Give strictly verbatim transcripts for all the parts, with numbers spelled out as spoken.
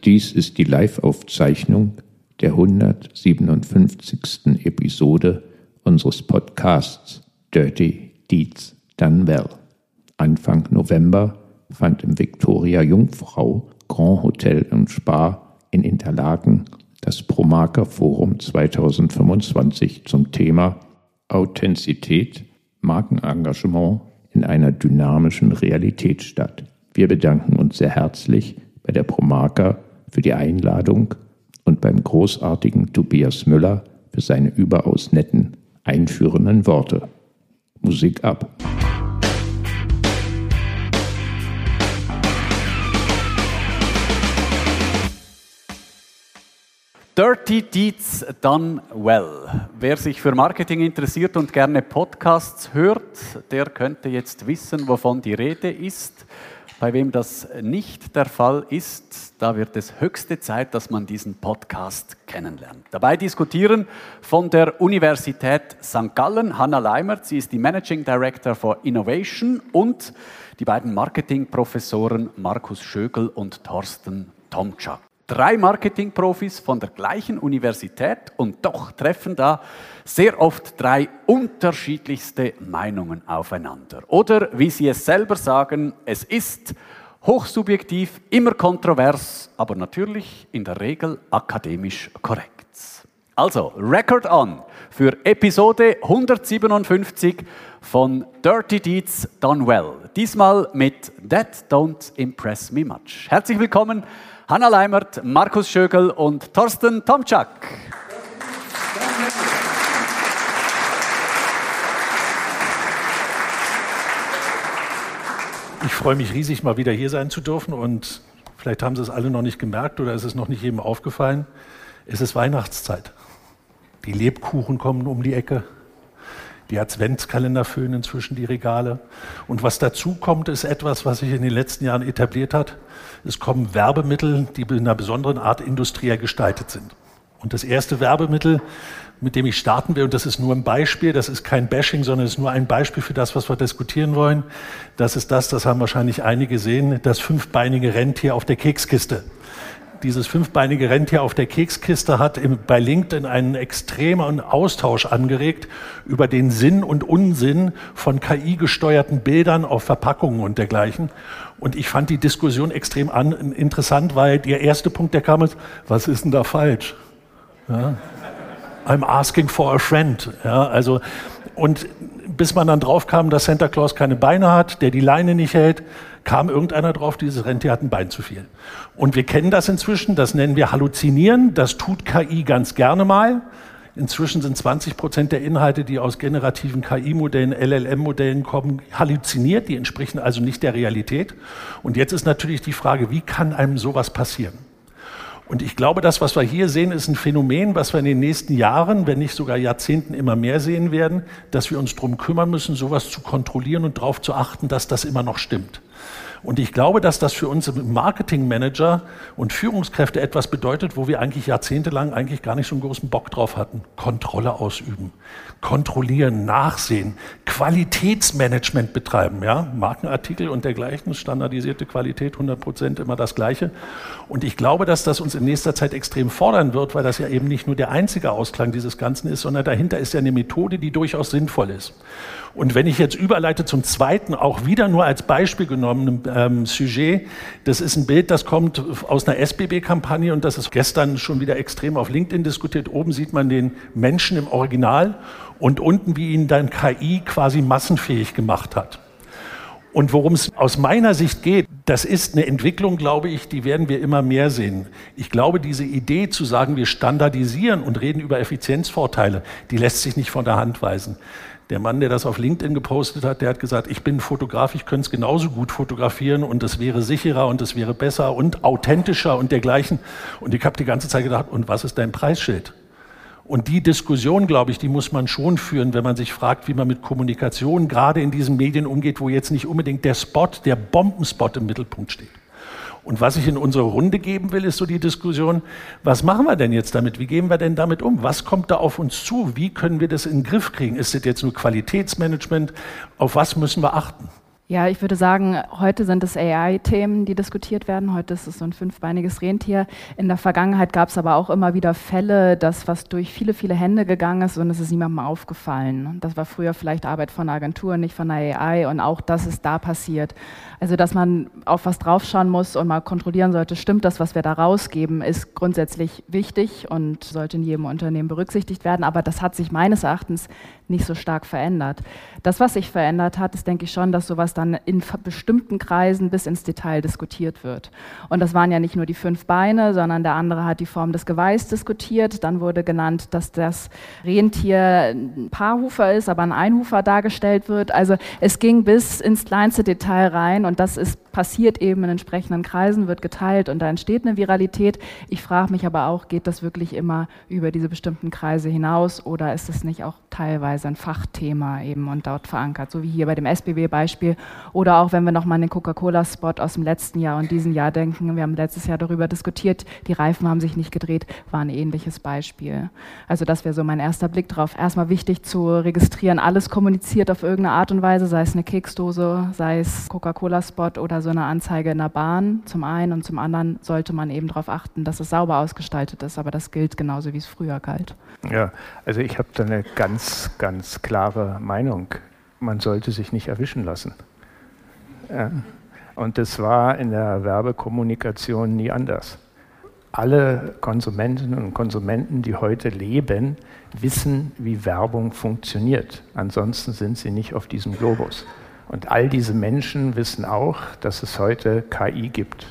Dies ist die Live-Aufzeichnung der hundertsiebenundfünfzigsten Episode unseres Podcasts Dirty Deeds Done Well. Anfang November fand im Victoria Jungfrau Grand Hotel und Spa in Interlaken das Promarker Forum zweitausendfünfundzwanzig zum Thema Authentizität, Markenengagement in einer dynamischen Realität statt. Wir bedanken uns sehr herzlich bei der Promarker für die Einladung und beim großartigen Tobias Müller für seine überaus netten, einführenden Worte. Musik ab! Dirty Deeds Done Well. Wer sich für Marketing interessiert und gerne Podcasts hört, der könnte jetzt wissen, wovon die Rede ist. Bei wem das nicht der Fall ist, da wird es höchste Zeit, dass man diesen Podcast kennenlernt. Dabei diskutieren von der Universität Sankt Gallen Hanna Leimert, sie ist die Managing Director for Innovation, und die beiden Marketingprofessoren Markus Schögel und Thorsten Tomczak. Drei Marketingprofis von der gleichen Universität und doch treffen da sehr oft drei unterschiedlichste Meinungen aufeinander. Oder wie sie es selber sagen, es ist hochsubjektiv, immer kontrovers, aber natürlich in der Regel akademisch korrekt. Also, Record on für Episode hundertsiebenundfünfzig von Dirty Deeds Done Well. Diesmal mit That Don't Impress Me Much. Herzlich willkommen, Hanna Leimert, Markus Schögel und Thorsten Tomczak. Ich freue mich riesig, mal wieder hier sein zu dürfen, und vielleicht haben Sie es alle noch nicht gemerkt oder ist es noch nicht jedem aufgefallen. Es ist Weihnachtszeit. Die Lebkuchen kommen um die Ecke. Die Adventskalender füllen inzwischen die Regale. Und was dazu kommt, ist etwas, was sich in den letzten Jahren etabliert hat. Es kommen Werbemittel, die in einer besonderen Art industriell gestaltet sind. Und das erste Werbemittel, mit dem ich starten will, und das ist nur ein Beispiel, das ist kein Bashing, sondern es ist nur ein Beispiel für das, was wir diskutieren wollen. Das ist das, das haben wahrscheinlich einige gesehen, das fünfbeinige Rentier auf der Kekskiste. Dieses fünfbeinige Rentier auf der Kekskiste hat bei LinkedIn einen extremen Austausch angeregt über den Sinn und Unsinn von K I-gesteuerten Bildern auf Verpackungen und dergleichen. Und ich fand die Diskussion extrem an, interessant, weil der erste Punkt, der kam, ist, was ist denn da falsch? Ja? I'm asking for a friend. Ja, also, und bis man dann drauf kam, dass Santa Claus keine Beine hat, der die Leine nicht hält, kam irgendeiner drauf, dieses Rentier hat ein Bein zu viel. Und wir kennen das inzwischen, das nennen wir Halluzinieren, das tut K I ganz gerne mal. Inzwischen sind zwanzig Prozent der Inhalte, die aus generativen K I-Modellen, L L M-Modellen kommen, halluziniert, die entsprechen also nicht der Realität. Und jetzt ist natürlich die Frage, wie kann einem sowas passieren? Und ich glaube, das, was wir hier sehen, ist ein Phänomen, was wir in den nächsten Jahren, wenn nicht sogar Jahrzehnten, immer mehr sehen werden, dass wir uns darum kümmern müssen, sowas zu kontrollieren und darauf zu achten, dass das immer noch stimmt. Und ich glaube, dass das für uns Marketingmanager und Führungskräfte etwas bedeutet, wo wir eigentlich jahrzehntelang eigentlich gar nicht so einen großen Bock drauf hatten. Kontrolle ausüben, kontrollieren, nachsehen, Qualitätsmanagement betreiben, ja? Markenartikel und dergleichen, standardisierte Qualität, hundert Prozent immer das Gleiche. Und ich glaube, dass das uns in nächster Zeit extrem fordern wird, weil das ja eben nicht nur der einzige Ausklang dieses Ganzen ist, sondern dahinter ist ja eine Methode, die durchaus sinnvoll ist. Und wenn ich jetzt überleite zum zweiten, auch wieder nur als Beispiel genommenen ähm, Sujet, das ist ein Bild, das kommt aus einer S B B-Kampagne und das ist gestern schon wieder extrem auf LinkedIn diskutiert. Oben sieht man den Menschen im Original und unten, wie ihn dann K I quasi massenfähig gemacht hat. Und worum es aus meiner Sicht geht, das ist eine Entwicklung, glaube ich, die werden wir immer mehr sehen. Ich glaube, diese Idee zu sagen, wir standardisieren und reden über Effizienzvorteile, die lässt sich nicht von der Hand weisen. Der Mann, der das auf LinkedIn gepostet hat, der hat gesagt, ich bin Fotograf, ich könnte es genauso gut fotografieren und es wäre sicherer und es wäre besser und authentischer und dergleichen. Und ich habe die ganze Zeit gedacht, und was ist dein Preisschild? Und die Diskussion, glaube ich, die muss man schon führen, wenn man sich fragt, wie man mit Kommunikation gerade in diesen Medien umgeht, wo jetzt nicht unbedingt der Spot, der Bombenspot im Mittelpunkt steht. Und was ich in unsere Runde geben will, ist so die Diskussion, was machen wir denn jetzt damit? Wie gehen wir denn damit um? Was kommt da auf uns zu? Wie können wir das in den Griff kriegen? Ist das jetzt nur Qualitätsmanagement? Auf was müssen wir achten? Ja, ich würde sagen, heute sind es A I-Themen, die diskutiert werden. Heute ist es so ein fünfbeiniges Rentier. In der Vergangenheit gab es aber auch immer wieder Fälle, dass was durch viele, viele Hände gegangen ist und es ist niemandem aufgefallen. Das war früher vielleicht Arbeit von einer Agentur, nicht von einer A I und auch das ist da passiert. Also, dass man auf was draufschauen muss und mal kontrollieren sollte, stimmt das, was wir da rausgeben, ist grundsätzlich wichtig und sollte in jedem Unternehmen berücksichtigt werden. Aber das hat sich meines Erachtens nicht so stark verändert. Das, was sich verändert hat, ist, denke ich schon, dass sowas dann in bestimmten Kreisen bis ins Detail diskutiert wird. Und das waren ja nicht nur die fünf Beine, sondern der andere hat die Form des Geweihes diskutiert. Dann wurde genannt, dass das Rentier ein Paarhufer ist, aber ein Einhufer dargestellt wird. Also es ging bis ins kleinste Detail rein und das ist passiert eben in entsprechenden Kreisen, wird geteilt und da entsteht eine Viralität. Ich frage mich aber auch, geht das wirklich immer über diese bestimmten Kreise hinaus oder ist es nicht auch teilweise ein Fachthema eben und dort verankert, so wie hier bei dem S B W-Beispiel oder auch wenn wir nochmal an den Coca-Cola-Spot aus dem letzten Jahr und diesem Jahr denken, wir haben letztes Jahr darüber diskutiert, die Reifen haben sich nicht gedreht, war ein ähnliches Beispiel. Also das wäre so mein erster Blick drauf. Erstmal wichtig zu registrieren, alles kommuniziert auf irgendeine Art und Weise, sei es eine Keksdose, sei es Coca-Cola-Spot oder so eine Anzeige in der Bahn zum einen und zum anderen sollte man eben darauf achten, dass es sauber ausgestaltet ist, aber das gilt genauso, wie es früher galt. Ja, also ich habe da eine ganz, ganz klare Meinung. Man sollte sich nicht erwischen lassen. Ja. Und das war in der Werbekommunikation nie anders. Alle Konsumentinnen und Konsumenten, die heute leben, wissen, wie Werbung funktioniert. Ansonsten sind sie nicht auf diesem Globus. Und all diese Menschen wissen auch, dass es heute K I gibt.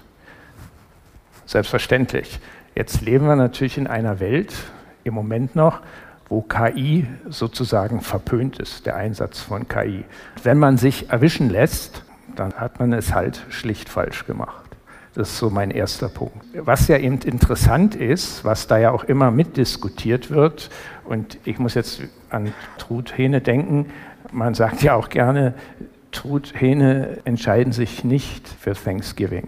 Selbstverständlich. Jetzt leben wir natürlich in einer Welt, im Moment noch, wo K I sozusagen verpönt ist, der Einsatz von K I. Wenn man sich erwischen lässt, dann hat man es halt schlicht falsch gemacht. Das ist so mein erster Punkt. Was ja eben interessant ist, was da ja auch immer mitdiskutiert wird, und ich muss jetzt an Truthähne denken, man sagt ja auch gerne, Truthähne entscheiden sich nicht für Thanksgiving.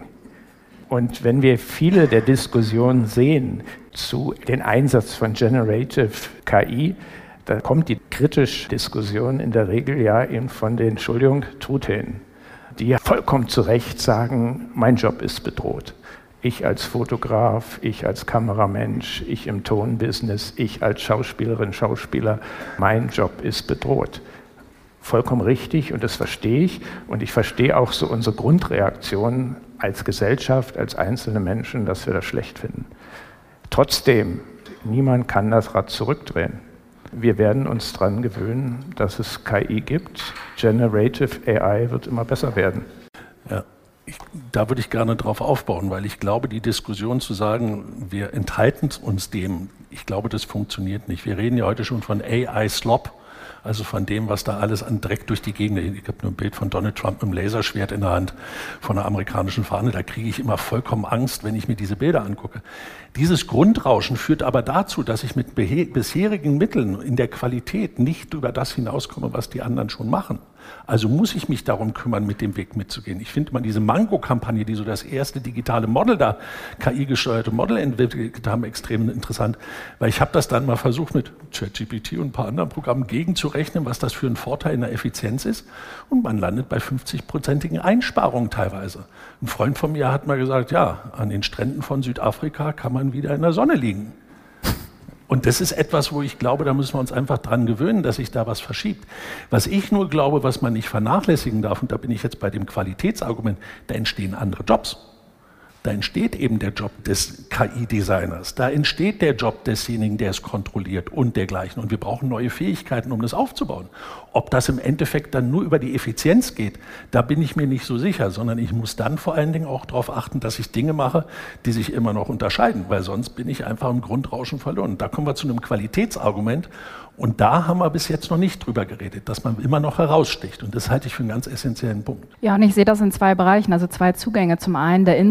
Und wenn wir viele der Diskussionen sehen zu den Einsatz von Generative K I, da kommt die kritische Diskussion in der Regel ja eben von den, Entschuldigung, Truthähnen, die ja vollkommen zu Recht sagen, mein Job ist bedroht. Ich als Fotograf, ich als Kameramensch, ich im Tonbusiness, ich als Schauspielerin, Schauspieler, mein Job ist bedroht. Vollkommen richtig und das verstehe ich und ich verstehe auch so unsere Grundreaktion als Gesellschaft, als einzelne Menschen, dass wir das schlecht finden. Trotzdem, niemand kann das Rad zurückdrehen. Wir werden uns daran gewöhnen, dass es K I gibt. Generative A I wird immer besser werden. Ja, ich, da würde ich gerne drauf aufbauen, weil ich glaube, die Diskussion zu sagen, wir enthalten uns dem, ich glaube, das funktioniert nicht. Wir reden ja heute schon von A I-Slop. Also von dem, was da alles an Dreck durch die Gegend, ich habe nur ein Bild von Donald Trump mit einem Laserschwert in der Hand von einer amerikanischen Fahne, da kriege ich immer vollkommen Angst, wenn ich mir diese Bilder angucke. Dieses Grundrauschen führt aber dazu, dass ich mit bisherigen Mitteln in der Qualität nicht über das hinauskomme, was die anderen schon machen. Also muss ich mich darum kümmern, mit dem Weg mitzugehen. Ich finde mal diese Mango-Kampagne, die so das erste digitale Model da, K I-gesteuerte Model entwickelt haben, extrem interessant. Weil ich habe das dann mal versucht mit ChatGPT und ein paar anderen Programmen gegenzurechnen, was das für ein Vorteil in der Effizienz ist. Und man landet bei fünfzig-prozentigen Einsparungen teilweise. Ein Freund von mir hat mal gesagt, ja, an den Stränden von Südafrika kann man wieder in der Sonne liegen. Und das ist etwas, wo ich glaube, da müssen wir uns einfach dran gewöhnen, dass sich da was verschiebt. Was ich nur glaube, was man nicht vernachlässigen darf, und da bin ich jetzt bei dem Qualitätsargument, da entstehen andere Jobs. Da entsteht eben der Job des K I-Designers, da entsteht der Job desjenigen, der es kontrolliert und dergleichen. Und wir brauchen neue Fähigkeiten, um das aufzubauen. Ob das im Endeffekt dann nur über die Effizienz geht, da bin ich mir nicht so sicher, sondern ich muss dann vor allen Dingen auch darauf achten, dass ich Dinge mache, die sich immer noch unterscheiden, weil sonst bin ich einfach im Grundrauschen verloren. Da kommen wir zu einem Qualitätsargument. Und da haben wir bis jetzt noch nicht drüber geredet, dass man immer noch heraussticht. Und das halte ich für einen ganz essentiellen Punkt. Ja, und ich sehe das in zwei Bereichen, also zwei Zugänge. Zum einen der Insight, der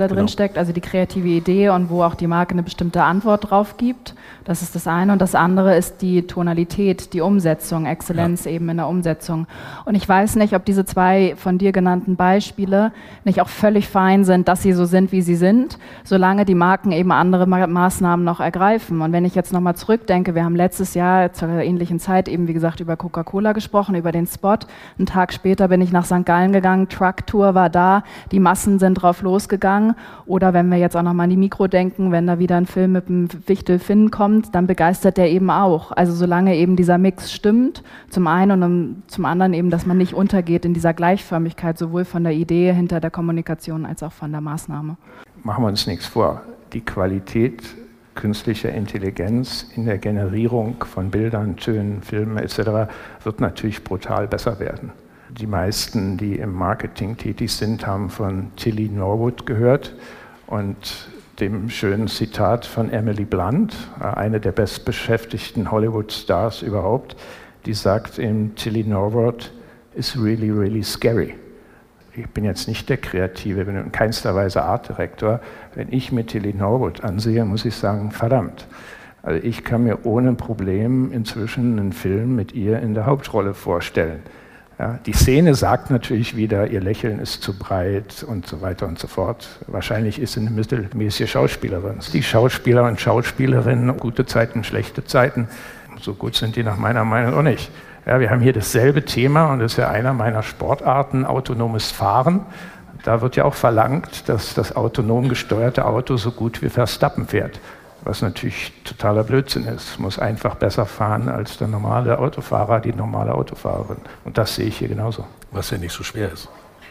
da drin genau. steckt, also die kreative Idee und wo auch die Marke eine bestimmte Antwort drauf gibt. Das ist das eine. Und das andere ist die Tonalität, die Umsetzung, Exzellenz ja. eben in der Umsetzung. Und ich weiß nicht, ob diese zwei von dir genannten Beispiele nicht auch völlig fein sind, dass sie so sind, wie sie sind, solange die Marken eben andere Ma- Maßnahmen noch ergreifen. Und wenn ich jetzt nochmal zurückdenke, wir haben letztes Jahr zur ähnlichen Zeit eben, wie gesagt, über Coca-Cola gesprochen, über den Spot. Einen Tag später bin ich nach Sankt Gallen gegangen, Truck-Tour war da, die Massen sind drauf losgegangen. Oder wenn wir jetzt auch nochmal an die Mikro denken, wenn da wieder ein Film mit dem Wichtel Finn kommt, dann begeistert der eben auch. Also solange eben dieser Mix stimmt, zum einen und zum anderen eben, dass man nicht untergeht in dieser Gleichförmigkeit, sowohl von der Idee hinter der Kommunikation als auch von der Maßnahme. Machen wir uns nichts vor. Die Qualität künstlicher Intelligenz in der Generierung von Bildern, Tönen, Filmen et cetera wird natürlich brutal besser werden. Die meisten, die im Marketing tätig sind, haben von Tilly Norwood gehört und dem schönen Zitat von Emily Blunt, eine der bestbeschäftigten Hollywood-Stars überhaupt, die sagt in Tilly Norwood, is really, really scary. Ich bin jetzt nicht der Kreative, bin in keinster Weise Artdirektor. Wenn ich mir Tilly Norwood ansehe, muss ich sagen, verdammt. Also ich kann mir ohne Problem inzwischen einen Film mit ihr in der Hauptrolle vorstellen. Ja, die Szene sagt natürlich wieder, ihr Lächeln ist zu breit und so weiter und so fort. Wahrscheinlich ist sie eine mittelmäßige Schauspielerin. Die Schauspieler und Schauspielerinnen, gute Zeiten, schlechte Zeiten, so gut sind die nach meiner Meinung auch nicht. Ja, wir haben hier dasselbe Thema und das ist ja einer meiner Sportarten, autonomes Fahren. Da wird ja auch verlangt, dass das autonom gesteuerte Auto so gut wie Verstappen fährt. Was natürlich totaler Blödsinn ist. Muss einfach besser fahren als der normale Autofahrer, die normale Autofahrerin. Und das sehe ich hier genauso. Was ja nicht so schwer ist.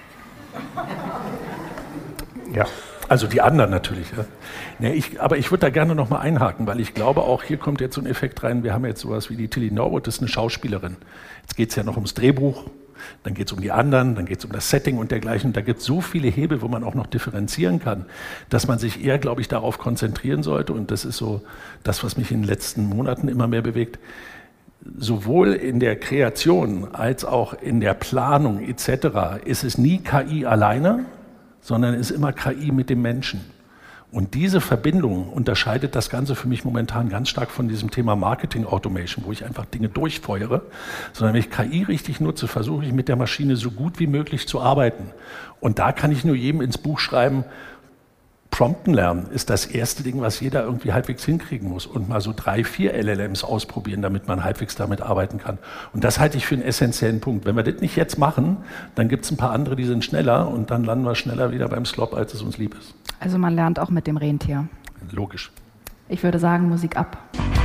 Ja. Also die anderen natürlich. Ja. Nee, ich, aber ich würde da gerne noch mal einhaken, weil ich glaube auch, hier kommt jetzt so ein Effekt rein. Wir haben jetzt sowas wie die Tilly Norwood, das ist eine Schauspielerin. Jetzt geht es ja noch ums Drehbuch. Dann geht es um die anderen, dann geht es um das Setting und dergleichen. Da gibt es so viele Hebel, wo man auch noch differenzieren kann, dass man sich eher, glaube ich, darauf konzentrieren sollte. Und das ist so das, was mich in den letzten Monaten immer mehr bewegt. Sowohl in der Kreation als auch in der Planung et cetera ist es nie K I alleine, sondern es ist immer K I mit dem Menschen. Und diese Verbindung unterscheidet das Ganze für mich momentan ganz stark von diesem Thema Marketing Automation, wo ich einfach Dinge durchfeuere, sondern wenn ich K I richtig nutze, versuche ich mit der Maschine so gut wie möglich zu arbeiten. Und da kann ich nur jedem ins Buch schreiben, Prompten lernen ist das erste Ding, was jeder irgendwie halbwegs hinkriegen muss und mal so drei, vier L L Ms ausprobieren, damit man halbwegs damit arbeiten kann. Und das halte ich für einen essentiellen Punkt. Wenn wir das nicht jetzt machen, dann gibt es ein paar andere, die sind schneller und dann landen wir schneller wieder beim Slop, als es uns lieb ist. Also man lernt auch mit dem Rentier. Logisch. Ich würde sagen, Musik ab.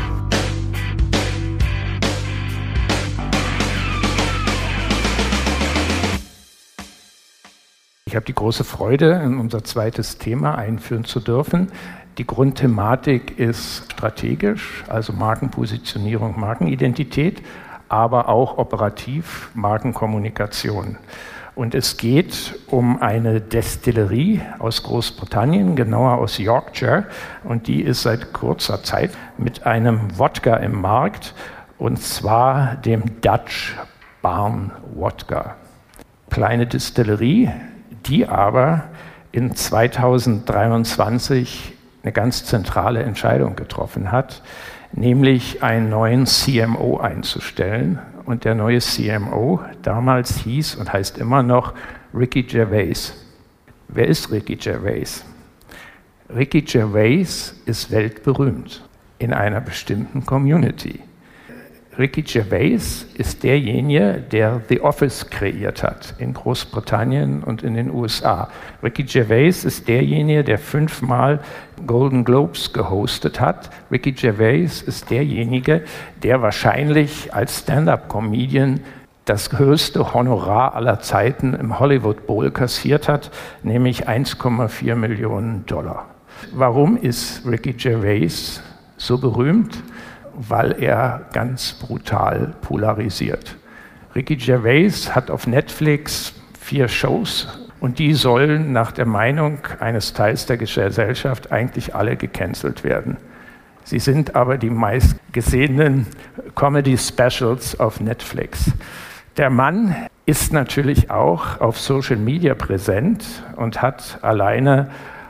Ich habe die große Freude, in unser zweites Thema einführen zu dürfen. Die Grundthematik ist strategisch, also Markenpositionierung, Markenidentität, aber auch operativ Markenkommunikation. Und es geht um eine Destillerie aus Großbritannien, genauer aus Yorkshire. Und die ist seit kurzer Zeit mit einem Wodka im Markt, und zwar dem Dutch Barn Wodka. Kleine Destillerie, die aber in zweitausenddreiundzwanzig eine ganz zentrale Entscheidung getroffen hat, nämlich einen neuen C M O einzustellen. Und der neue C M O damals hieß und heißt immer noch Ricky Gervais. Wer ist Ricky Gervais? Ricky Gervais ist weltberühmt in einer bestimmten Community. Ricky Gervais ist derjenige, der The Office kreiert hat in Großbritannien und in den U S A. Ricky Gervais ist derjenige, der fünfmal Golden Globes gehostet hat. Ricky Gervais ist derjenige, der wahrscheinlich als Stand-up-Comedian das höchste Honorar aller Zeiten im Hollywood Bowl kassiert hat, nämlich eins Komma vier Millionen Dollar. Warum ist Ricky Gervais so berühmt? Weil er ganz brutal polarisiert. Ricky Gervais hat auf Netflix vier Shows und die sollen nach der Meinung eines Teils der Gesellschaft eigentlich alle gecancelt werden. Sie sind aber die meistgesehenen Comedy-Specials auf Netflix. Der Mann ist natürlich auch auf Social Media präsent und hat alleine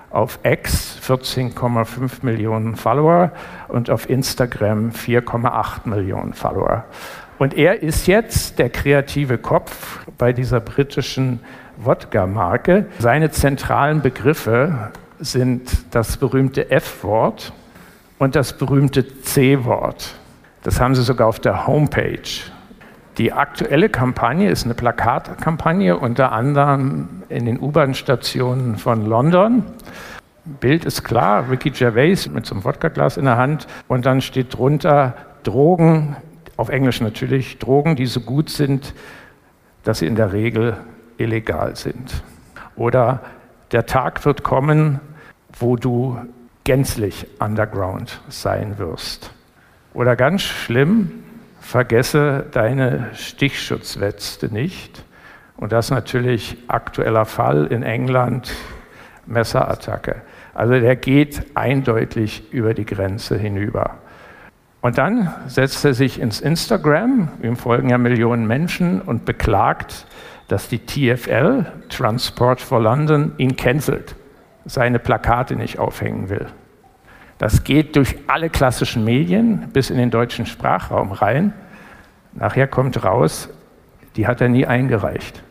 auf X vierzehn Komma fünf Millionen Follower und auf Instagram vier Komma acht Millionen Follower. Und er ist jetzt der kreative Kopf bei dieser britischen Wodka-Marke. Seine zentralen Begriffe sind das berühmte F-Wort und das berühmte C-Wort. Das haben sie sogar auf der Homepage. Die aktuelle Kampagne ist eine Plakatkampagne, unter anderem in den U-Bahn-Stationen von London. Bild ist klar, Ricky Gervais mit so einem Wodkaglas in der Hand und dann steht drunter Drogen, auf Englisch natürlich, Drogen, die so gut sind, dass sie in der Regel illegal sind. Oder der Tag wird kommen, wo du gänzlich underground sein wirst. Oder ganz schlimm, vergesse deine Stichschutzweste nicht. Und das ist natürlich aktueller Fall in England, Messerattacke. Also der geht eindeutig über die Grenze hinüber. Und dann setzt er sich ins Instagram, ihm folgen ja Millionen Menschen, und beklagt, dass die T F L, Transport for London, ihn cancelt, seine Plakate nicht aufhängen will. Das geht durch alle klassischen Medien bis in den deutschen Sprachraum rein. Nachher kommt raus, die hat er nie eingereicht.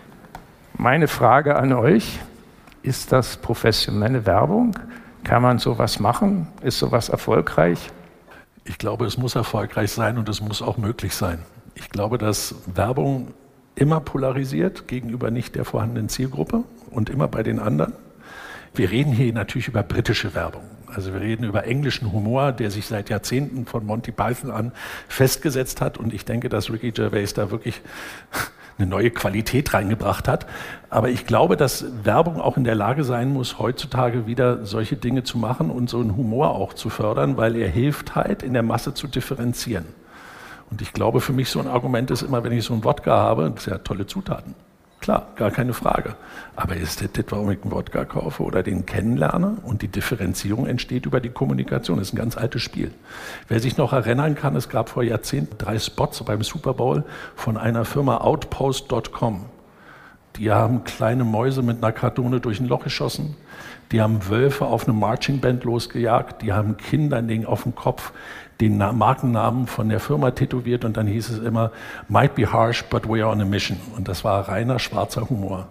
Meine Frage an euch, ist das professionelle Werbung? Kann man sowas machen? Ist sowas erfolgreich? Ich glaube, es muss erfolgreich sein und es muss auch möglich sein. Ich glaube, dass Werbung immer polarisiert gegenüber nicht der vorhandenen Zielgruppe und immer bei den anderen. Wir reden hier natürlich über britische Werbung. Also wir reden über englischen Humor, der sich seit Jahrzehnten von Monty Python an festgesetzt hat. Und ich denke, dass Ricky Gervais da wirklich eine neue Qualität reingebracht hat. Aber ich glaube, dass Werbung auch in der Lage sein muss, heutzutage wieder solche Dinge zu machen und so einen Humor auch zu fördern, weil er hilft halt, in der Masse zu differenzieren. Und ich glaube, für mich so ein Argument ist immer, wenn ich so einen Wodka habe, das sind ja tolle Zutaten. Klar, gar keine Frage. Aber ist das, warum ich einen Wodka kaufe oder den kennenlerne? Und die Differenzierung entsteht über die Kommunikation. Das ist ein ganz altes Spiel. Wer sich noch erinnern kann, es gab vor Jahrzehnten drei Spots beim Super Bowl von einer Firma Outpost Punkt com. Die haben kleine Mäuse mit einer Kanone durch ein Loch geschossen. Die haben Wölfe auf eine Marching Band losgejagt. Die haben Kindern auf dem Kopf den Markennamen von der Firma tätowiert und dann hieß es immer, might be harsh, but we are on a mission. Und das war reiner schwarzer Humor.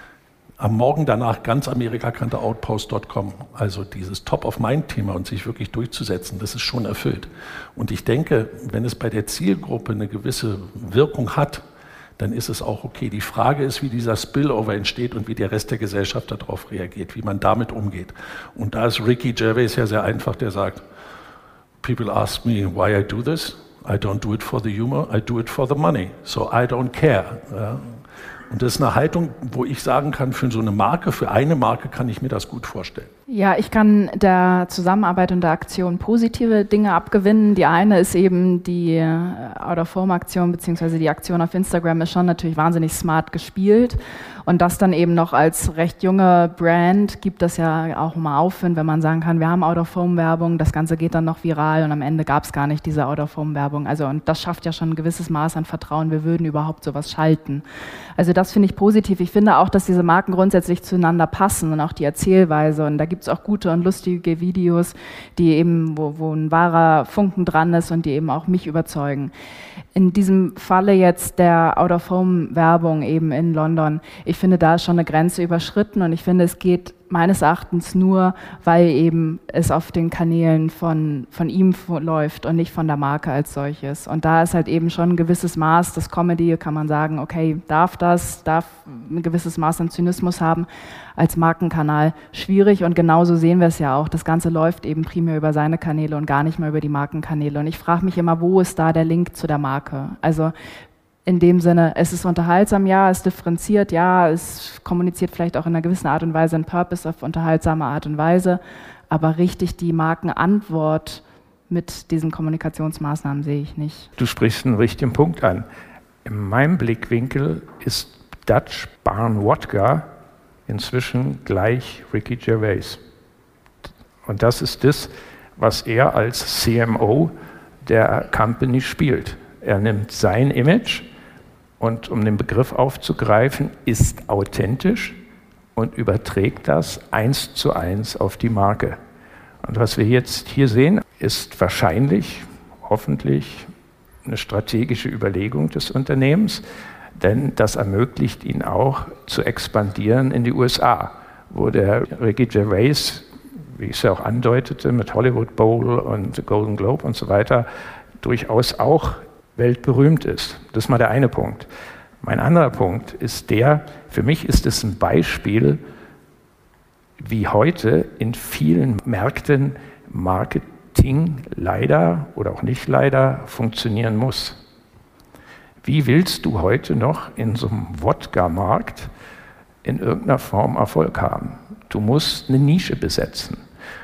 Am Morgen danach, ganz Amerika kannte Outpost Punkt com, also dieses Top-of-Mind-Thema und sich wirklich durchzusetzen, das ist schon erfüllt. Und ich denke, wenn es bei der Zielgruppe eine gewisse Wirkung hat, dann ist es auch okay. Die Frage ist, wie dieser Spillover entsteht und wie der Rest der Gesellschaft darauf reagiert, wie man damit umgeht. Und da ist Ricky Gervais ja sehr einfach, der sagt, people ask me why I do this. I don't do it for the humor, I do it for the money. So I don't care. Ja. Und das ist eine Haltung, wo ich sagen kann, für so eine Marke, für eine Marke kann ich mir das gut vorstellen. Ja, ich kann der Zusammenarbeit und der Aktion positive Dinge abgewinnen. Die eine ist eben die Out-of-Home-Aktion, beziehungsweise die Aktion auf Instagram ist schon natürlich wahnsinnig smart gespielt. Und das dann eben noch als recht junge Brand gibt das ja auch mal Aufwind, wenn man sagen kann, wir haben Out-of-Home-Werbung, das Ganze geht dann noch viral und am Ende gab es gar nicht diese Out-of-Home-Werbung. Also und das schafft ja schon ein gewisses Maß an Vertrauen, wir würden überhaupt sowas schalten. Also das finde ich positiv. Ich finde auch, dass diese Marken grundsätzlich zueinander passen und auch die Erzählweise. Und da gibt es auch gute und lustige Videos, die eben, wo, wo ein wahrer Funken dran ist und die eben auch mich überzeugen. In diesem Falle jetzt der Out-of-Home-Werbung eben in London, ich finde, da ist schon eine Grenze überschritten und ich finde, es geht meines Erachtens nur, weil eben es auf den Kanälen von, von ihm läuft und nicht von der Marke als solches. Und da ist halt eben schon ein gewisses Maß, das Comedy, kann man sagen, okay, darf das, darf ein gewisses Maß an Zynismus haben, als Markenkanal schwierig und genauso sehen wir es ja auch. Das Ganze läuft eben primär über seine Kanäle und gar nicht mehr über die Markenkanäle. Und ich frage mich immer, wo ist da der Link zu der Marke? Also in dem Sinne, es ist unterhaltsam, ja, es differenziert, ja, es kommuniziert vielleicht auch in einer gewissen Art und Weise einen Purpose auf unterhaltsame Art und Weise, aber richtig die Markenantwort mit diesen Kommunikationsmaßnahmen sehe ich nicht. Du sprichst einen richtigen Punkt an. In meinem Blickwinkel ist Dutch Barn Wodka inzwischen gleich Ricky Gervais. Und das ist das, was er als C M O der Company spielt. Er nimmt sein Image und, um den Begriff aufzugreifen, ist authentisch und überträgt das eins zu eins auf die Marke. Und was wir jetzt hier sehen, ist wahrscheinlich, hoffentlich, eine strategische Überlegung des Unternehmens, denn das ermöglicht ihnen auch zu expandieren in die U S A, wo der Ricky Gervais, wie ich es ja auch andeutete, mit Hollywood Bowl und Golden Globe und so weiter, durchaus auch weltberühmt ist. Das ist mal der eine Punkt. Mein anderer Punkt ist der, für mich ist es ein Beispiel, wie heute in vielen Märkten Marketing leider oder auch nicht leider funktionieren muss. Wie willst du heute noch in so einem Wodka-Markt in irgendeiner Form Erfolg haben? Du musst eine Nische besetzen.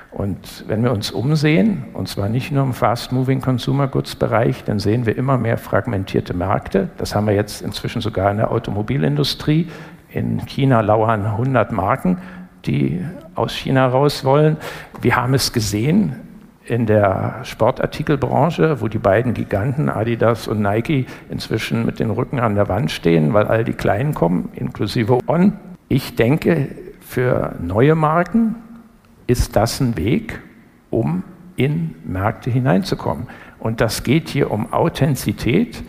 Und wenn wir uns umsehen, und zwar nicht nur im Fast-Moving Consumer Goods Bereich, dann sehen wir immer mehr fragmentierte Märkte. Das haben wir jetzt inzwischen sogar in der Automobilindustrie. In China lauern hundert Marken, die aus China raus wollen. Wir haben es gesehen in der Sportartikelbranche, wo die beiden Giganten Adidas und Nike inzwischen mit den Rücken an der Wand stehen, weil all die Kleinen kommen, inklusive On. Ich denke, für neue Marken ist das ein Weg, um in Märkte hineinzukommen. Und das geht hier um Authentizität.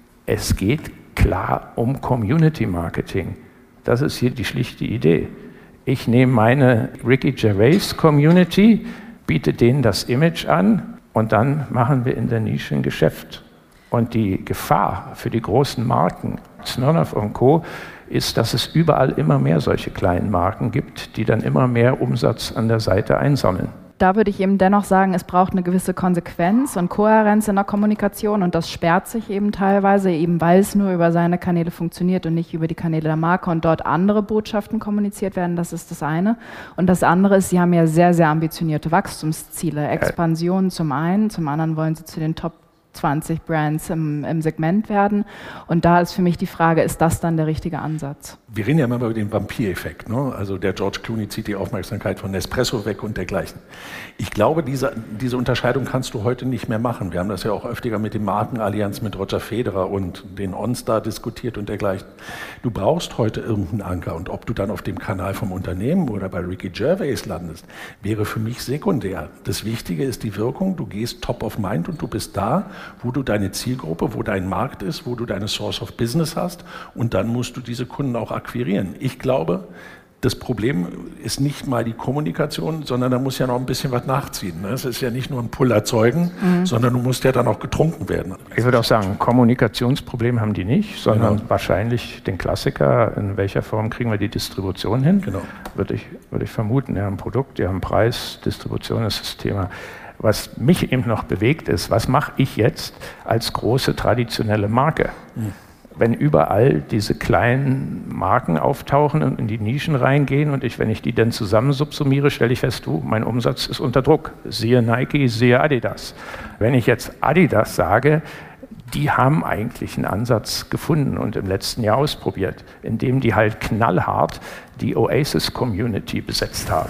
Es geht klar um Community Marketing. Das ist hier die schlichte Idee. Ich nehme meine Ricky Gervais Community, biete denen das Image an und dann machen wir in der Nische ein Geschäft. Und die Gefahr für die großen Marken, Smirnoff und Co., ist, dass es überall immer mehr solche kleinen Marken gibt, die dann immer mehr Umsatz an der Seite einsammeln. Da würde ich eben dennoch sagen, es braucht eine gewisse Konsequenz und Kohärenz in der Kommunikation und das sperrt sich eben teilweise, eben weil es nur über seine Kanäle funktioniert und nicht über die Kanäle der Marke und dort andere Botschaften kommuniziert werden, das ist das eine. Und das andere ist, sie haben ja sehr, sehr ambitionierte Wachstumsziele, Expansion zum einen, zum anderen wollen sie zu den Top zwanzig Brands im, im Segment werden. Und da ist für mich die Frage, ist das dann der richtige Ansatz? Wir reden ja immer über den Vampireffekt, ne? Also der George Clooney zieht die Aufmerksamkeit von Nespresso weg und dergleichen. Ich glaube, diese, diese Unterscheidung kannst du heute nicht mehr machen. Wir haben das ja auch öfter mit dem Markenallianz mit Roger Federer und den OnStar diskutiert und dergleichen. Du brauchst heute irgendeinen Anker und ob du dann auf dem Kanal vom Unternehmen oder bei Ricky Gervais landest, wäre für mich sekundär. Das Wichtige ist die Wirkung, du gehst top of mind und du bist da, wo du deine Zielgruppe, wo dein Markt ist, wo du deine Source of Business hast und dann musst du diese Kunden auch akquirieren. Ich glaube, das Problem ist nicht mal die Kommunikation, sondern da muss ja noch ein bisschen was nachziehen. Es ist ja nicht nur ein Pull erzeugen, mhm. sondern du musst ja dann auch getrunken werden. Ich würde auch sagen, Kommunikationsproblem haben die nicht, sondern genau. wahrscheinlich den Klassiker, in welcher Form kriegen wir die Distribution hin, genau. würde ich, würde ich vermuten. Die haben ein Produkt, die haben einen Preis, Distribution ist das Thema. Was mich eben noch bewegt ist, was mache ich jetzt als große traditionelle Marke? Mhm. Wenn überall diese kleinen Marken auftauchen und in die Nischen reingehen und ich, wenn ich die dann zusammen subsumiere, stelle ich fest, du, mein Umsatz ist unter Druck. Siehe Nike, siehe Adidas. Wenn ich jetzt Adidas sage, die haben eigentlich einen Ansatz gefunden und im letzten Jahr ausprobiert, indem die halt knallhart die Oasis-Community besetzt haben.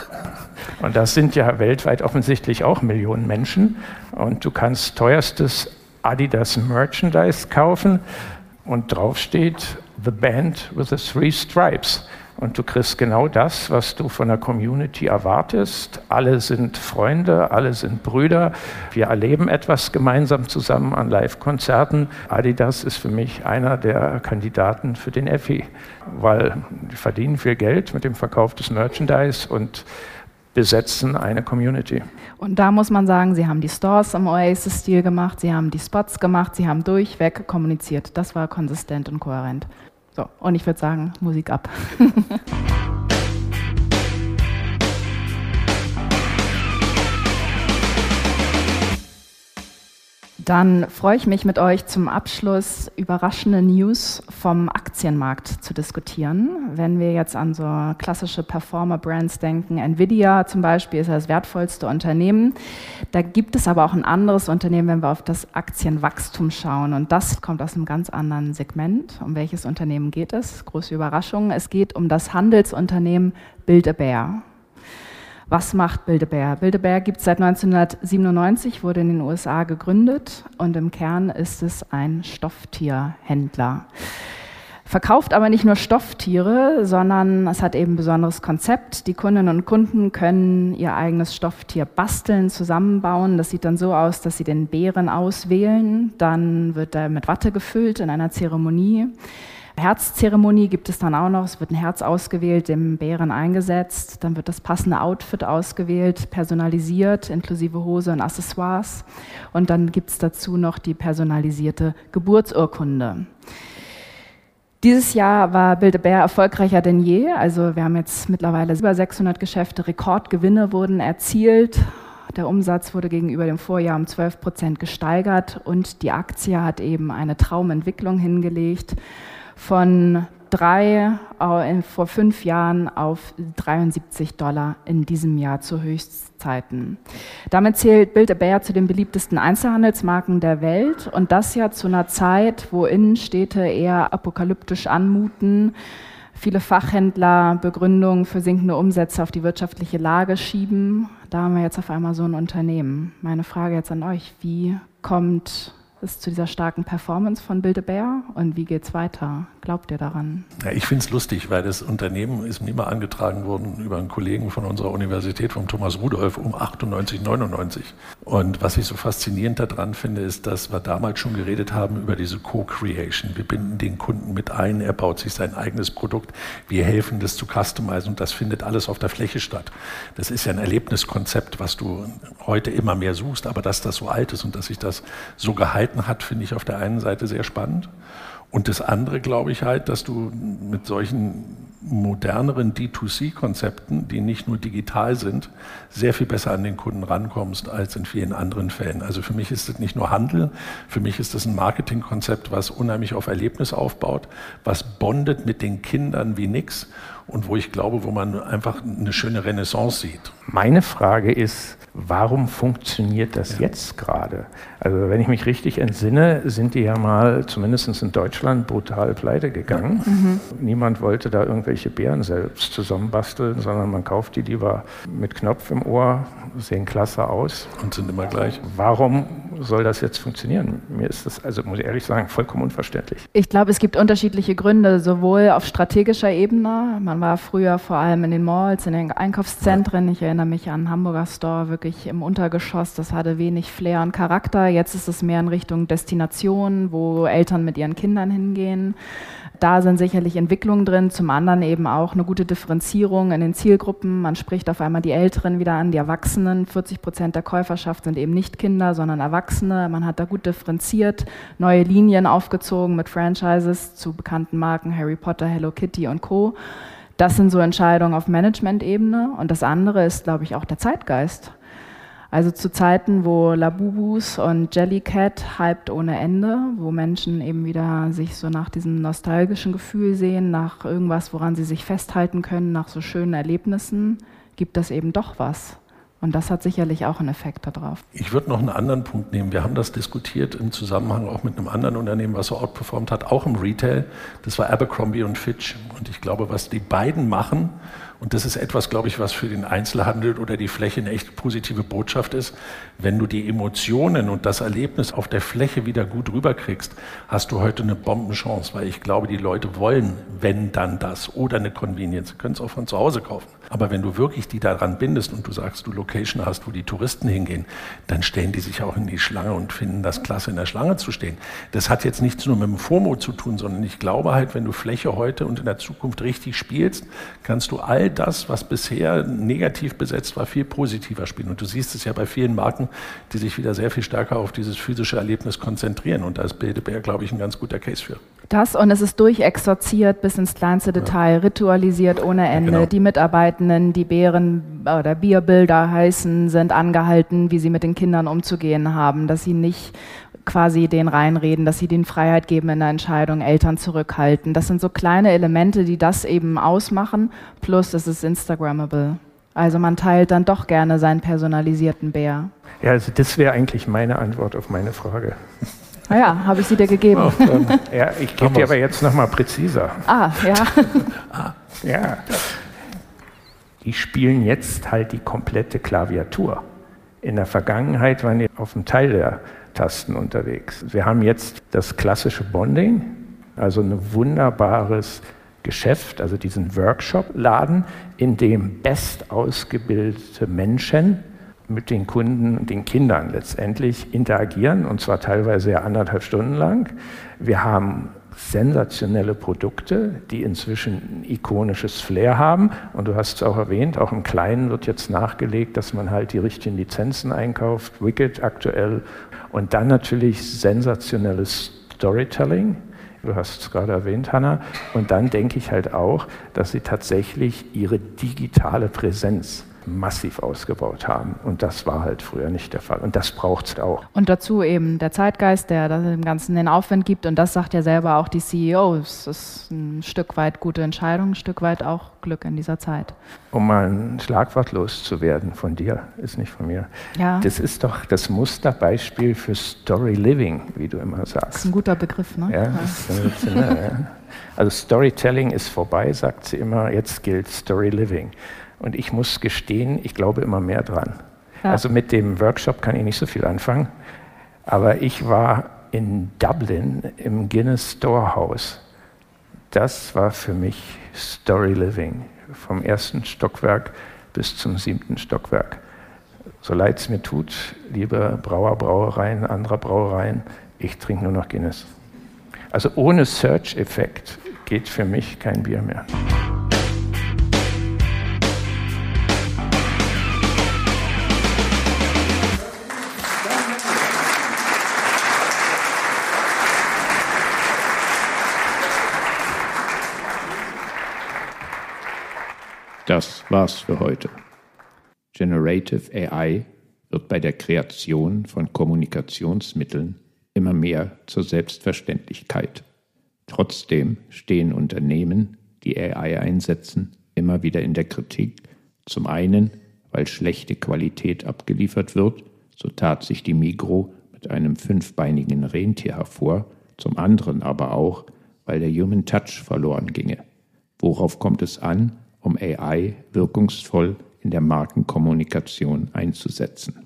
Und das sind ja weltweit offensichtlich auch Millionen Menschen. Und du kannst teuerstes Adidas-Merchandise kaufen und drauf steht The Band with the Three Stripes. Und du kriegst genau das, was du von der Community erwartest. Alle sind Freunde, alle sind Brüder. Wir erleben etwas gemeinsam zusammen an Live-Konzerten. Adidas ist für mich einer der Kandidaten für den Effi, weil die verdienen viel Geld mit dem Verkauf des Merchandise und besetzen eine Community. Und da muss man sagen, sie haben die Stores im Oasis-Stil gemacht, sie haben die Spots gemacht, sie haben durchweg kommuniziert. Das war konsistent und kohärent. So, und ich würde sagen, Musik ab. Dann freue ich mich mit euch zum Abschluss überraschende News vom Aktienmarkt zu diskutieren. Wenn wir jetzt an so klassische Performer-Brands denken, Nvidia zum Beispiel ist ja das wertvollste Unternehmen. Da gibt es aber auch ein anderes Unternehmen, wenn wir auf das Aktienwachstum schauen. Und das kommt aus einem ganz anderen Segment. Um welches Unternehmen geht es? Große Überraschung. Es geht um das Handelsunternehmen Build-A-Bear. Was macht Build-A-Bear? Build-A-Bear gibt es seit neunzehnhundertsiebenundneunzig, wurde in den U S A gegründet und im Kern ist es ein Stofftierhändler. Verkauft aber nicht nur Stofftiere, sondern es hat eben ein besonderes Konzept. Die Kundinnen und Kunden können ihr eigenes Stofftier basteln, zusammenbauen. Das sieht dann so aus, dass sie den Bären auswählen. Dann wird er mit Watte gefüllt in einer Zeremonie. Herzzeremonie gibt es dann auch noch. Es wird ein Herz ausgewählt, dem Bären eingesetzt. Dann wird das passende Outfit ausgewählt, personalisiert, inklusive Hose und Accessoires. Und dann gibt es dazu noch die personalisierte Geburtsurkunde. Dieses Jahr war Build-A-Bear erfolgreicher denn je. Also wir haben jetzt mittlerweile über sechshundert Geschäfte, Rekordgewinne wurden erzielt. Der Umsatz wurde gegenüber dem Vorjahr um zwölf Prozent gesteigert und die Aktie hat eben eine Traumentwicklung hingelegt von drei vor fünf Jahren auf dreiundsiebzig Dollar in diesem Jahr zu Höchstzeiten. Damit zählt Build-A-Bear zu den beliebtesten Einzelhandelsmarken der Welt und das ja zu einer Zeit, wo Innenstädte eher apokalyptisch anmuten, viele Fachhändler Begründungen für sinkende Umsätze auf die wirtschaftliche Lage schieben. Da haben wir jetzt auf einmal so ein Unternehmen. Meine Frage jetzt an euch, wie kommt es zu dieser starken Performance von Build-A-Bear und wie geht es weiter? Glaubt ihr daran? Ja, ich finde es lustig, weil das Unternehmen ist mir mal angetragen worden über einen Kollegen von unserer Universität, von Thomas Rudolph, um achtundneunzig, neunundneunzig. Und was ich so faszinierend daran finde, ist, dass wir damals schon geredet haben über diese Co-Creation. Wir binden den Kunden mit ein, er baut sich sein eigenes Produkt, wir helfen das zu customizen und das findet alles auf der Fläche statt. Das ist ja ein Erlebniskonzept, was du heute immer mehr suchst, aber dass das so alt ist und dass sich das so gehalten hat, finde ich auf der einen Seite sehr spannend. Und das andere glaube ich halt, dass du mit solchen moderneren D zwei C-Konzepten, die nicht nur digital sind, sehr viel besser an den Kunden rankommst als in vielen anderen Fällen. Also für mich ist das nicht nur Handel, für mich ist das ein Marketingkonzept, was unheimlich auf Erlebnis aufbaut, was bondet mit den Kindern wie nix und wo ich glaube, wo man einfach eine schöne Renaissance sieht. Meine Frage ist, warum funktioniert das ja. jetzt gerade? Also wenn ich mich richtig entsinne, sind die ja mal, zumindest in Deutschland, brutal pleite gegangen. Mhm. Niemand wollte da irgendwelche Bären selbst zusammenbasteln, sondern man kauft die lieber mit Knopf im Ohr, sehen klasse aus. Und sind immer gleich. Warum soll das jetzt funktionieren? Mir ist das, also muss ich ehrlich sagen, vollkommen unverständlich. Ich glaube, es gibt unterschiedliche Gründe, sowohl auf strategischer Ebene. Man war früher vor allem in den Malls, in den Einkaufszentren. Ich erinnere mich an Hamburger Store, wirklich im Untergeschoss. Das hatte wenig Flair und Charakter. Jetzt ist es mehr in Richtung Destination, wo Eltern mit ihren Kindern hingehen. Da sind sicherlich Entwicklungen drin, zum anderen eben auch eine gute Differenzierung in den Zielgruppen. Man spricht auf einmal die Älteren wieder an, die Erwachsenen. vierzig Prozent der Käuferschaft sind eben nicht Kinder, sondern Erwachsene. Man hat da gut differenziert, neue Linien aufgezogen mit Franchises zu bekannten Marken, Harry Potter, Hello Kitty und Co. Das sind so Entscheidungen auf Management-Ebene. Und das andere ist, glaube ich, auch der Zeitgeist. Also zu Zeiten, wo Labubus und Jellycat hypt ohne Ende, wo Menschen eben wieder sich so nach diesem nostalgischen Gefühl sehen, nach irgendwas, woran sie sich festhalten können, nach so schönen Erlebnissen, gibt das eben doch was. Und das hat sicherlich auch einen Effekt darauf. Ich würde noch einen anderen Punkt nehmen. Wir haben das diskutiert im Zusammenhang auch mit einem anderen Unternehmen, was so outperformt hat, auch im Retail. Das war Abercrombie und Fitch. Und ich glaube, was die beiden machen, und das ist etwas, glaube ich, was für den Einzelhandel oder die Fläche eine echt positive Botschaft ist. Wenn du die Emotionen und das Erlebnis auf der Fläche wieder gut rüberkriegst, hast du heute eine Bombenchance, weil ich glaube, die Leute wollen, wenn dann das oder eine Convenience. Sie können es auch von zu Hause kaufen. Aber wenn du wirklich die daran bindest und du sagst, du Location hast, wo die Touristen hingehen, dann stellen die sich auch in die Schlange und finden das klasse, in der Schlange zu stehen. Das hat jetzt nichts nur mit dem FOMO zu tun, sondern ich glaube halt, wenn du Fläche heute und in der Zukunft richtig spielst, kannst du all das, was bisher negativ besetzt war, viel positiver spielen. Und du siehst es ja bei vielen Marken, die sich wieder sehr viel stärker auf dieses physische Erlebnis konzentrieren. Und da ist Build-A-Bear, glaube ich, ein ganz guter Case für. Das und es ist durchexorziert bis ins kleinste Detail, ja. Ritualisiert ohne Ende. Ja, genau. Die Mitarbeitenden, die Bären oder Bierbilder heißen, sind angehalten, wie sie mit den Kindern umzugehen haben, dass sie nicht quasi denen reinreden, dass sie denen Freiheit geben in der Entscheidung, Eltern zurückhalten. Das sind so kleine Elemente, die das eben ausmachen, plus es ist Instagrammable. Also man teilt dann doch gerne seinen personalisierten Bär. Ja, also das wäre eigentlich meine Antwort auf meine Frage. Ah ja, habe ich sie dir gegeben. Oh, ähm, ja, ich gebe dir aber jetzt nochmal präziser. Ah, ja. ah, ja. Die spielen jetzt halt die komplette Klaviatur. In der Vergangenheit waren die auf einem Teil der Tasten unterwegs. Wir haben jetzt das klassische Bonding, Also ein wunderbares Geschäft, also diesen Workshop-Laden, in dem bestausgebildete Menschen mit den Kunden, den Kindern letztendlich interagieren, und zwar teilweise ja anderthalb Stunden lang. Wir haben sensationelle Produkte, die inzwischen ein ikonisches Flair haben. Und du hast es auch erwähnt, auch im Kleinen wird jetzt nachgelegt, dass man halt die richtigen Lizenzen einkauft, Wicked aktuell. Und dann natürlich sensationelles Storytelling. Du hast es gerade erwähnt, Hanna. Und dann denke ich halt auch, dass sie tatsächlich ihre digitale Präsenz massiv ausgebaut haben. Und das war halt früher nicht der Fall. Und das braucht es auch. Und dazu eben der Zeitgeist, der dem Ganzen den Aufwand gibt. Und das sagt ja selber auch die C E O. Es ist ein Stück weit gute Entscheidung, ein Stück weit auch Glück in dieser Zeit. Um mal ein Schlagwort loszuwerden von dir, ist nicht von mir. Ja. Das ist doch das Musterbeispiel für Story Living, wie du immer sagst. Das ist ein guter Begriff, ne? Ja, das ist sensationell, ja. Also Storytelling ist vorbei, sagt sie immer, jetzt gilt Story Living. Und ich muss gestehen, ich glaube immer mehr dran. Ja. Also mit dem Workshop kann ich nicht so viel anfangen, aber ich war in Dublin im Guinness Storehouse. Das war für mich Story Living, vom ersten Stockwerk bis zum siebten Stockwerk. So leid es mir tut, liebe Brauer, Brauereien, anderer Brauereien, ich trinke nur noch Guinness. Also ohne Search-Effekt geht für mich kein Bier mehr. Das war's für heute. Generative A I wird bei der Kreation von Kommunikationsmitteln immer mehr zur Selbstverständlichkeit. Trotzdem stehen Unternehmen, die A I einsetzen, immer wieder in der Kritik. Zum einen, weil schlechte Qualität abgeliefert wird, so tat sich die Migros mit einem fünfbeinigen Rentier hervor, zum anderen aber auch, weil der Human Touch verloren ginge. Worauf kommt es an, um A I wirkungsvoll in der Markenkommunikation einzusetzen?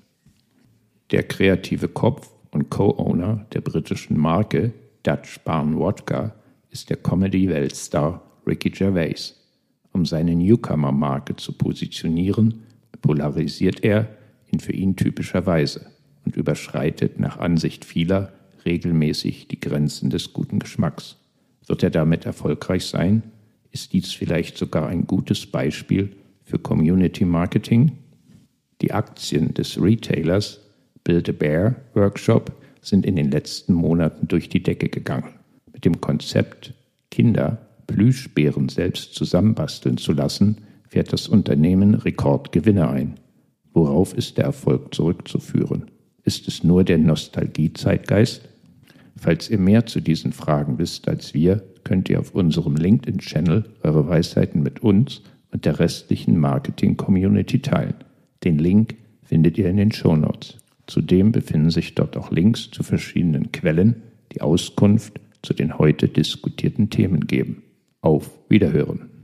Der kreative Kopf und Co-Owner der britischen Marke Dutch Barn Wodka ist der Comedy-Weltstar Ricky Gervais. Um seine Newcomer-Marke zu positionieren, polarisiert er in für ihn typischer Weise und überschreitet nach Ansicht vieler regelmäßig die Grenzen des guten Geschmacks. Wird er damit erfolgreich sein? Ist dies vielleicht sogar ein gutes Beispiel für Community Marketing? Die Aktien des Retailers Build-A-Bear Workshop sind in den letzten Monaten durch die Decke gegangen. Mit dem Konzept, Kinder Plüschbären selbst zusammenbasteln zu lassen, fährt das Unternehmen Rekordgewinne ein. Worauf ist der Erfolg zurückzuführen? Ist es nur der Nostalgie-Zeitgeist? Falls ihr mehr zu diesen Fragen wisst als wir, könnt ihr auf unserem LinkedIn-Channel eure Weisheiten mit uns und der restlichen Marketing-Community teilen. Den Link findet ihr in den Shownotes. Zudem befinden sich dort auch Links zu verschiedenen Quellen, die Auskunft zu den heute diskutierten Themen geben. Auf Wiederhören!